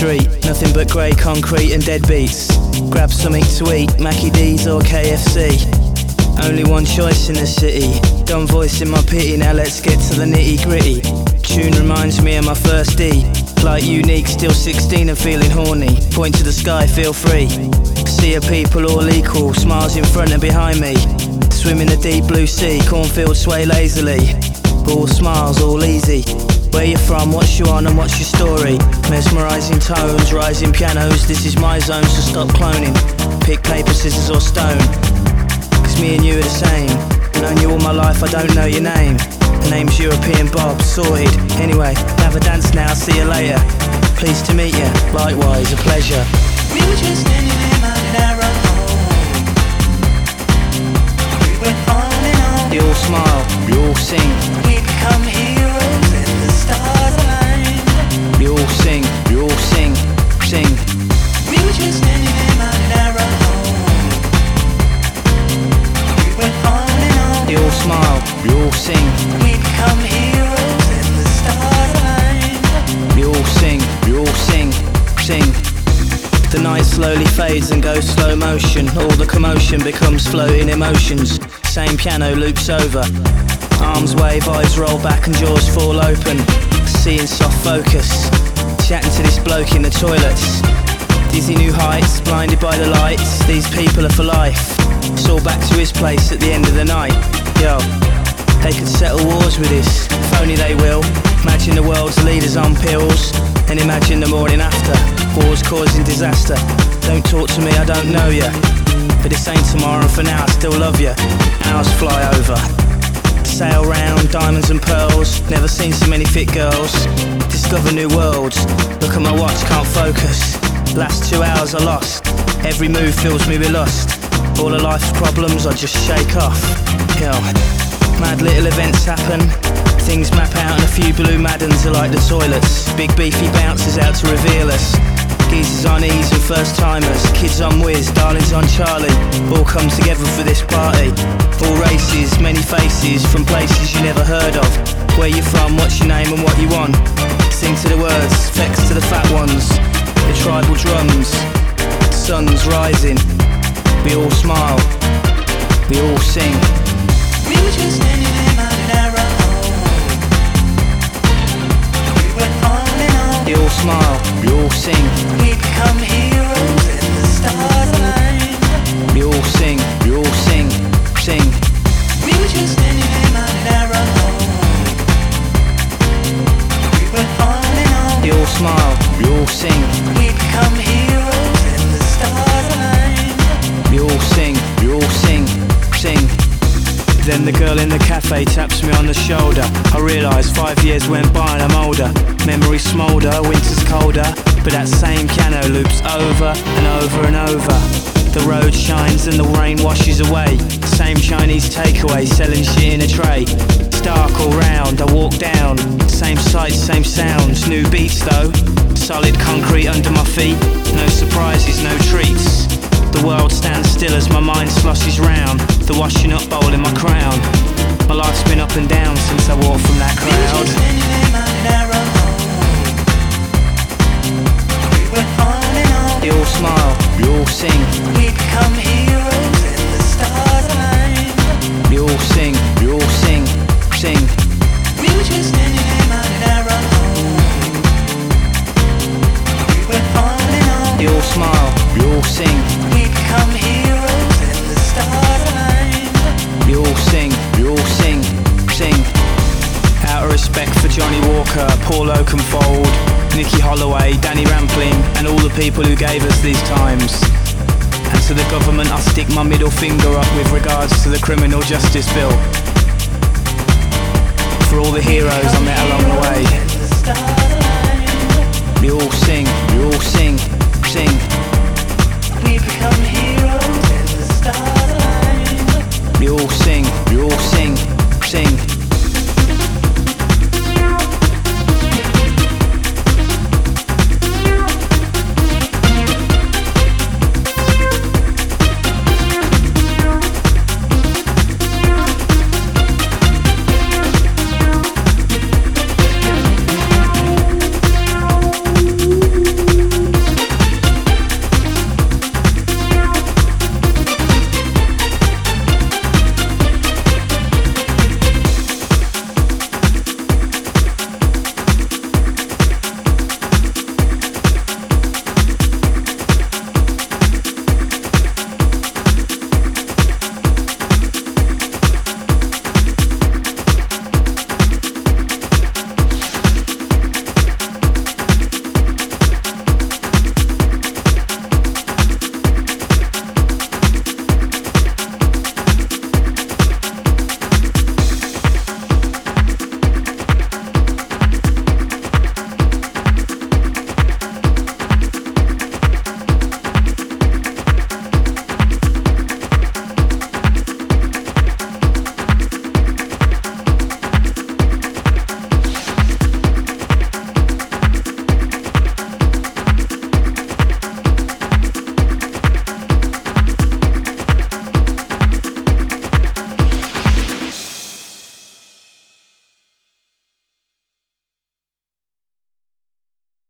street, nothing but grey concrete and deadbeats. Grab something to eat, Mackie D's or KFC. Only one choice in the city, dumb voice in my pity, now let's get to the nitty gritty. Tune reminds me of my first D, like unique, still 16 and feeling horny. Point to the sky, feel free. See a people all equal, smiles in front and behind me. Swim in the deep blue sea, cornfields sway lazily. All smiles, all easy. Where you from, what's you on and what's your story? Mesmerising tones, rising pianos, this is my zone, so stop cloning. Pick paper, scissors or stone, 'cause me and you are the same. Known you all my life, I don't know your name. The name's European Bob, sorted. Anyway, have a dance now, see you later. Pleased to meet you, likewise, a pleasure. We were just standing in my narrow home. We went on and on. We all smile, we all sing. We become heroes and the stars aligned. We all sing, sing. We were just standing in my narrow home. We went on and on. We all smile, we all sing. We become heroes and the stars aligned. We all sing, sing. The night slowly fades and goes slow motion. All the commotion becomes floating emotions. Same piano loops over. Arms wave, eyes roll back and jaws fall open. Seeing soft focus. Chatting to this bloke in the toilets. Dizzy new heights, blinded by the lights. These people are for life. It's all back to his place at the end of the night. Yo, they could settle wars with this. If only they will. Imagine the world's leaders on pills. And imagine the morning after. Wars causing disaster. Don't talk to me, I don't know ya. But this ain't tomorrow and for now I still love ya. Hours fly over. Sail round, diamonds and pearls. Never seen so many fit girls. Discover new worlds. Look at my watch, can't focus. Last 2 hours are lost. Every move fills me with lust. All of life's problems I just shake off. Yo, mad little events happen. Things map out and a few blue Maddens are like the toilets. Big beefy bounces out to reveal us. Geezers on ease and first timers. Kids on whiz, darlings on Charlie. All come together for this party. All races, many faces, from places you never heard of. Where you from, what's your name and what you want. Sing to the words, flex to the fat ones. The tribal drums, sun's rising. We all smile, we all sing. We were just standing in my narrow home. We went on and on. We all smile, we all sing. We become heroes and the stars aligned. We all sing, sing. We were just standing in my narrow home. We went on and on. We all smile, we all sing. We become heroes and the stars aligned. We all sing, sing. Then the girl in the cafe taps me on the shoulder. I realise 5 years went by and I'm older. Memories smoulder, winter's colder. But that same piano loops over and over and over. The road shines and the rain washes away. Same Chinese takeaway selling shit in a tray. It's dark all round, I walk down. Same sights, same sounds, new beats though. Solid concrete under my feet. No surprises, no treats. The world stands still as my mind sloshes round. The washing up bowl in my crown. My life's been up and down since I walked from that crowd. We were just standing in my narrow home. We went on and on. We all smile, we all sing. We become heroes and the stars aligned. We all sing, sing. We were just standing in my narrow home. We went on and on. We all smile, we all sing. We become heroes and the stars aligned. We all sing, sing. Out of respect for Johnny Walker, Paul Oakenfold, Nicky Holloway, Danny Rampling, and all the people who gave us these times. And to the government I stick my middle finger up with regards to the criminal justice bill. For all the heroes I met along the way. We all sing,